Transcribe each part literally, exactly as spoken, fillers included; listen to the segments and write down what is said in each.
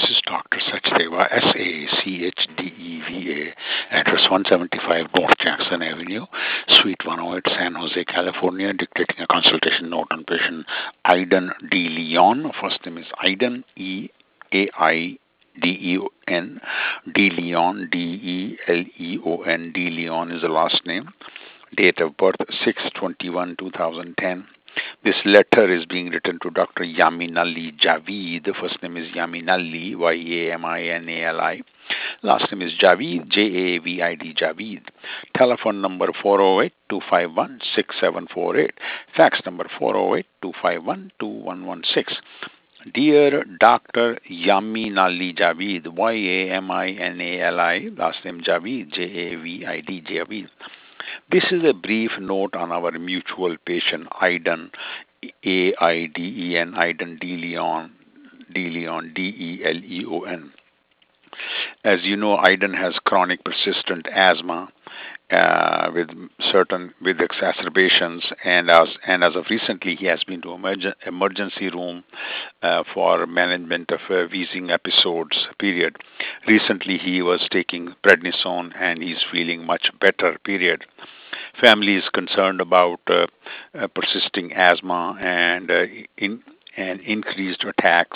This is Doctor Sachdeva, S A C H D E V A, address one seventy-five North Jackson Avenue, Suite one oh eight, San Jose, California, dictating a consultation note on patient Aidan D. Leon. First name is Aidan, E A I D E O N, D. Leon, D E L E O N, D. Leon is the last name. Date of birth six twenty-one two thousand ten. This letter is being written to Doctor Yaminali Javid. The first name is Yaminali, Y A M I N A L I. Last name is Javid, J A V I D, Javid. Telephone number four oh eight, two five one, six seven four eight. Fax number four oh eight, two five one, two one one six. Dear Doctor Yaminali Javid, Y A M I N A L I, last name Javid, J A V I D, Javid. This is a brief note on our mutual patient, Aidan, A I D E N, Aidan D. Leon, D. Leon, D E L E O N. As you know, Aidan has chronic persistent asthma uh, with certain with exacerbations, and as and as of recently, he has been to emerg- emergency room uh, for management of uh, wheezing episodes. Period. Recently, he was taking prednisone, and he's feeling much better. Period. Family is concerned about uh, uh, persisting asthma and uh, in and increased attacks,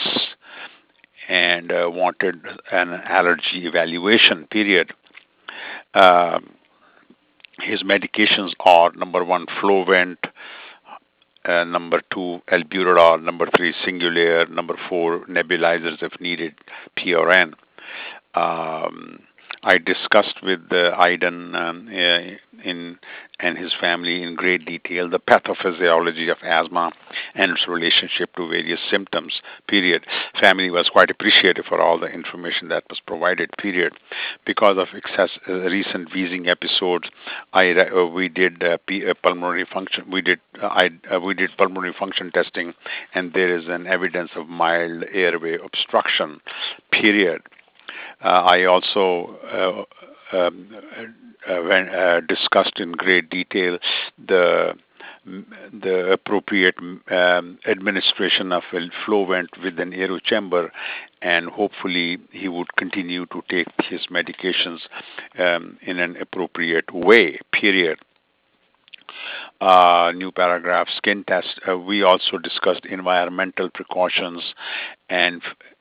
and uh, wanted an allergy evaluation. Period. Uh, his medications are number one, Flovent, uh, number two, albuterol, number three, Singulair, number four, nebulizers if needed, P R N. Um, I discussed with uh, Aidan um, uh, in and his family in great detail the pathophysiology of asthma and its relationship to various symptoms. Period. Family was quite appreciative for all the information that was provided. Period. Because of excess uh, recent wheezing episodes, I uh, we did uh, P, uh, pulmonary function. We did uh, I uh, we did pulmonary function testing, and there is an evidence of mild airway obstruction. Period. Uh, I also uh, um, uh, when, uh, discussed in great detail the the appropriate um, administration of Flovent with an aero chamber, and hopefully he would continue to take his medications um, in an appropriate way. Period. Uh, new paragraph, skin test. Uh, we also discussed environmental precautions and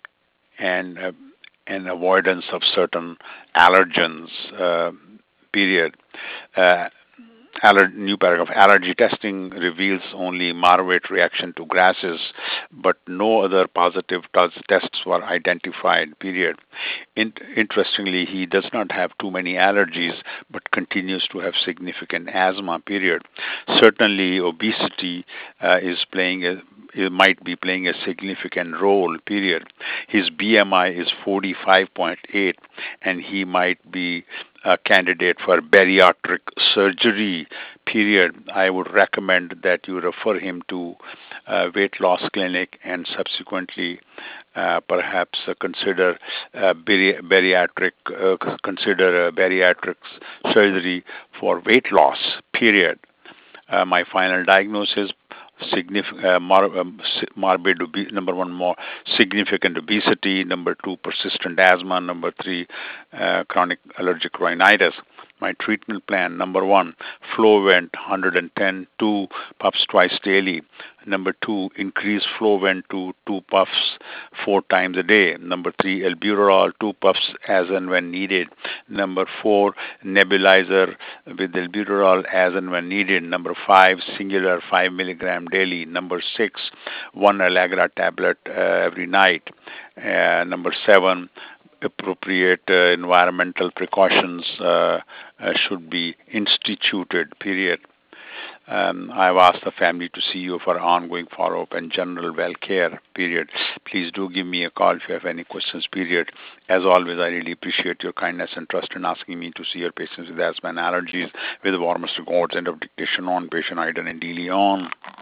and uh, and avoidance of certain allergens. Uh, period. Uh, aller- New paragraph. Allergy testing reveals only moderate reaction to grasses, but no other positive tes- tests were identified. Period. In- interestingly, he does not have too many allergies, but continues to have significant asthma. Period. Certainly, obesity uh, is playing a it might be playing a significant role. Period. His B M I is forty-five point eight, and he might be a candidate for bariatric surgery. Period. I would recommend that you refer him to uh, weight loss clinic, and subsequently uh, perhaps uh, consider uh, bari- bariatric uh, consider uh, bariatric surgery for weight loss. Period. Uh, my final diagnosis: significant uh, mor- um, morbid obe- number one, more significant obesity; number two, persistent asthma; number three, uh, chronic allergic rhinitis. My treatment plan: number one, Flovent one hundred ten, two puffs twice daily. Number two, increase Flovent to two puffs four times a day. Number three, albuterol, two puffs as and when needed. Number four, nebulizer with albuterol as and when needed. Number five, singular five milligram daily. Number six, one Allegra tablet uh, every night. Uh, number seven, appropriate uh, environmental precautions uh, uh, should be instituted. Period. Um, I've asked the family to see you for ongoing follow-up and general well care. Period. Please do give me a call if you have any questions. Period. As always, I really appreciate your kindness and trust in asking me to see your patients with asthma and allergies. With the warmest regards, end of dictation on patient Aidan and De Leon.